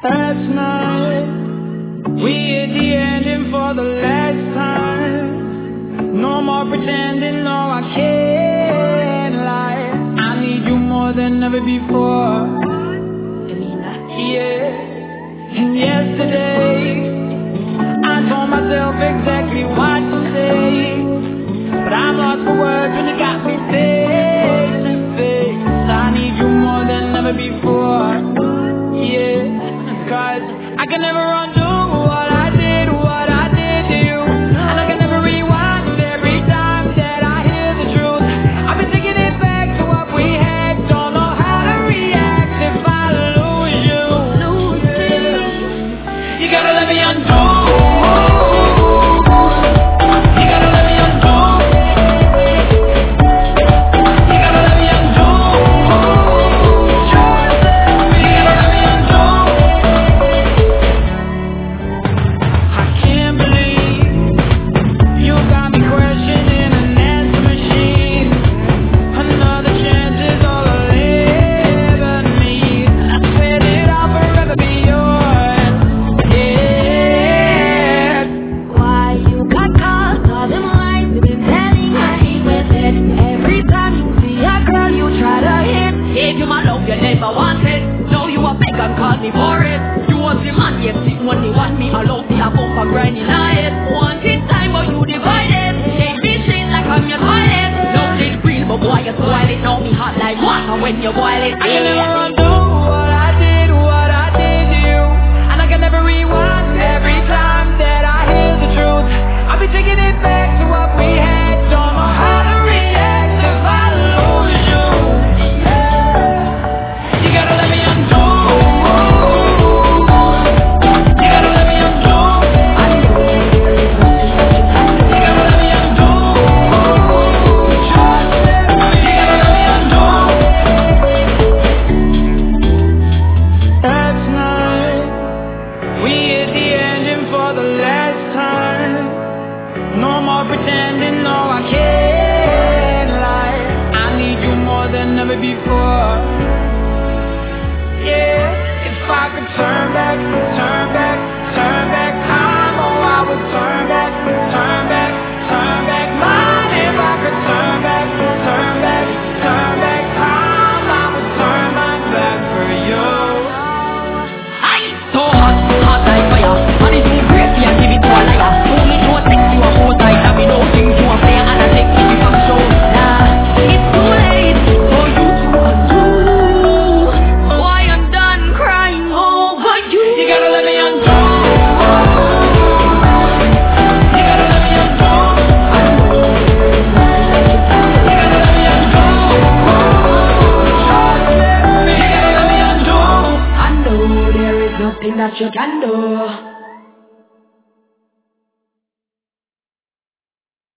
Last night, we hit the engine for the last time. No more pretending, no, I can't lie. I need you more than ever before. Yeah. And yesterday, I told myself exactly what to say, but I'm lost for words when you got me face to face. I need you more than ever before. Yeah. 'Cause I can never undo what I did to you, and I can never rewind every time that I hear the truth. I've been taking it back to what we had, don't know how to react if I lose you. You gotta let me undo. You gotta let me undo. You gotta let me undo. Call me for it. You was the man, yes, it when they want me. I love the apple for grinding on it. Wanted time, but you divided. Ain't me shit like I'm your toilet. Love is real, but boy, you spoil it. Know me hot like water when you boil it. I can never undo what I did to you, and I can never rewind every time that I hear the truth. I'll be taking it back to what we had. Don't know how to react if I lose you. Yeah. You gotta let me undo. Pretending, no, I can't lie. I need you more than ever before. Yeah, if I could turn back time, oh, I would turn back mine. If I could turn back time, I would turn mine back for you. So hot like fire. Money too crazy and give it to a liar. Only know sex you a whole tight. I mean, no things you a play and I take it from show. Nah, it's too late for you to undo. Why I'm done crying over you. You gotta let me undo. You gotta let me undo. You gotta let me undo. You gotta let me undo. I know there is nothing that you can do.